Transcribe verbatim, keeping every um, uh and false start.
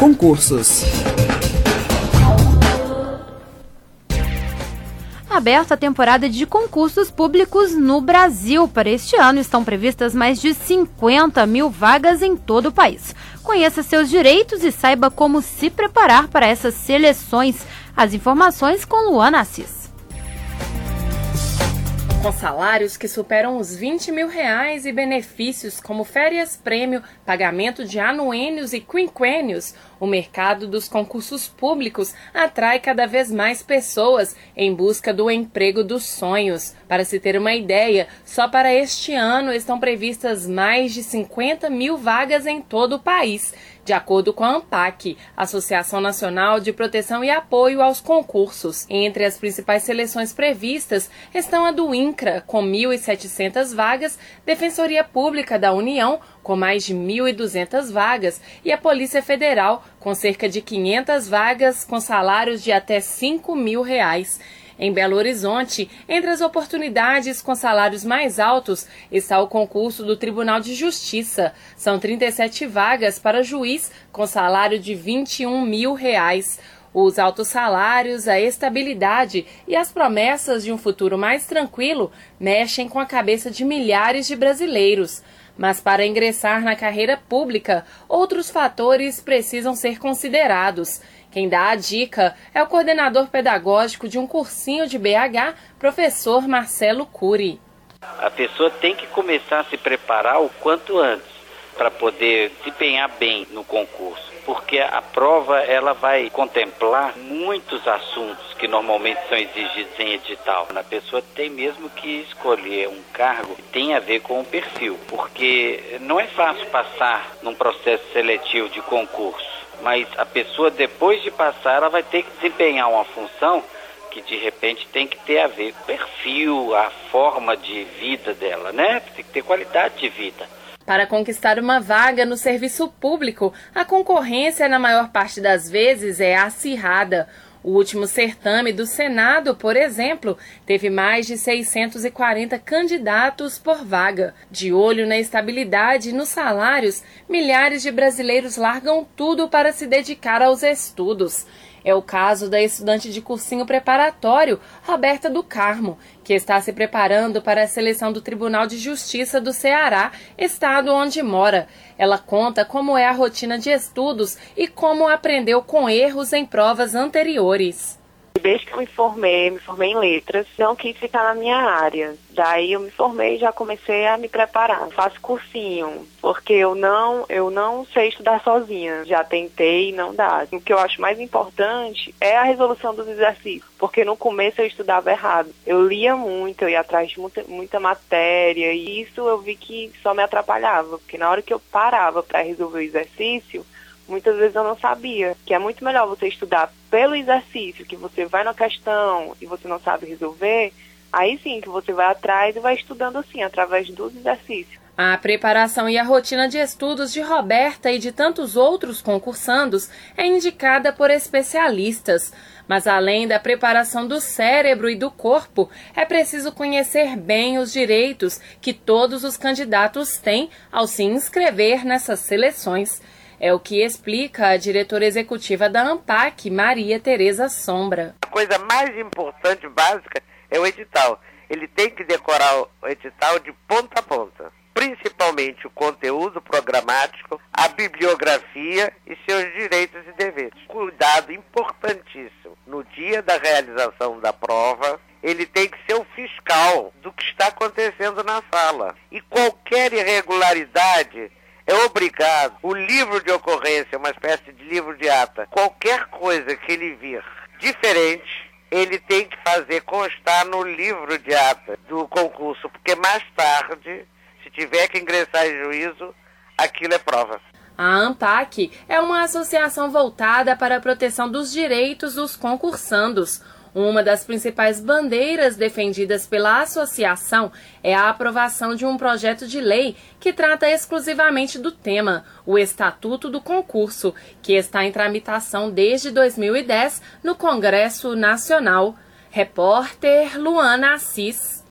concursos. Aberta a temporada de concursos públicos no Brasil. Para este ano estão previstas mais de cinquenta mil vagas em todo o país. Conheça seus direitos e saiba como se preparar para essas seleções. As informações com Luana Assis. Com salários que superam os vinte mil reais e benefícios como férias prêmio, pagamento de anuênios e quinquênios, o mercado dos concursos públicos atrai cada vez mais pessoas em busca do emprego dos sonhos. Para se ter uma ideia, só para este ano estão previstas mais de cinquenta mil vagas em todo o país. De acordo com a ANPAC, Associação Nacional de Proteção e Apoio aos Concursos. Entre as principais seleções previstas estão a do INCRA, com mil e setecentas vagas, Defensoria Pública da União, com mais de mil e duzentas vagas, e a Polícia Federal, com cerca de quinhentas vagas, com salários de até cinco mil reais. Em Belo Horizonte, entre as oportunidades com salários mais altos, está o concurso do Tribunal de Justiça. São trinta e sete vagas para juiz com salário de vinte e um mil reais. Os altos salários, a estabilidade e as promessas de um futuro mais tranquilo mexem com a cabeça de milhares de brasileiros. Mas para ingressar na carreira pública, outros fatores precisam ser considerados. Quem dá a dica é o coordenador pedagógico de um cursinho de B H, professor Marcelo Cury. A pessoa tem que começar a se preparar o quanto antes para poder desempenhar bem no concurso, porque a prova ela vai contemplar muitos assuntos que normalmente são exigidos em edital. A pessoa tem mesmo que escolher um cargo que tem a ver com o perfil, porque não é fácil passar num processo seletivo de concurso. Mas a pessoa, depois de passar, ela vai ter que desempenhar uma função que, de repente, tem que ter a ver com o perfil, a forma de vida dela, né? Tem que ter qualidade de vida. Para conquistar uma vaga no serviço público, a concorrência, na maior parte das vezes, é acirrada. O último certame do Senado, por exemplo, teve mais de seiscentos e quarenta candidatos por vaga. De olho na estabilidade e nos salários, milhares de brasileiros largam tudo para se dedicar aos estudos. É o caso da estudante de cursinho preparatório, Roberta do Carmo, que está se preparando para a seleção do Tribunal de Justiça do Ceará, estado onde mora. Ela conta como é a rotina de estudos e como aprendeu com erros em provas anteriores. Desde que eu me formei, me formei em letras, não quis ficar na minha área. Daí eu me formei e já comecei a me preparar. Faço cursinho, porque eu não, eu não sei estudar sozinha. Já tentei e não dá. O que eu acho mais importante é a resolução dos exercícios, porque no começo eu estudava errado. Eu lia muito, eu ia atrás de muita, muita matéria, e isso eu vi que só me atrapalhava, porque na hora que eu parava para resolver o exercício, muitas vezes eu não sabia, que é muito melhor você estudar pelo exercício, que você vai na questão e você não sabe resolver, aí sim que você vai atrás e vai estudando assim, através dos exercícios. A preparação e a rotina de estudos de Roberta e de tantos outros concursandos é indicada por especialistas. Mas além da preparação do cérebro e do corpo, é preciso conhecer bem os direitos que todos os candidatos têm ao se inscrever nessas seleções. É o que explica a diretora executiva da ANPAC, Maria Tereza Sombra. A coisa mais importante, básica, é o edital. Ele tem que decorar o edital de ponta a ponta. Principalmente o conteúdo programático, a bibliografia e seus direitos e deveres. Cuidado importantíssimo. No dia da realização da prova, ele tem que ser o fiscal do que está acontecendo na sala. E qualquer irregularidade é obrigado, o livro de ocorrência, uma espécie de livro de ata, qualquer coisa que ele vir diferente, ele tem que fazer constar no livro de ata do concurso, porque mais tarde, se tiver que ingressar em juízo, aquilo é prova. A ANPAC é uma associação voltada para a proteção dos direitos dos concursandos. Uma das principais bandeiras defendidas pela associação é a aprovação de um projeto de lei que trata exclusivamente do tema, o Estatuto do Concurso, que está em tramitação desde dois mil e dez no Congresso Nacional. Repórter Luana Assis.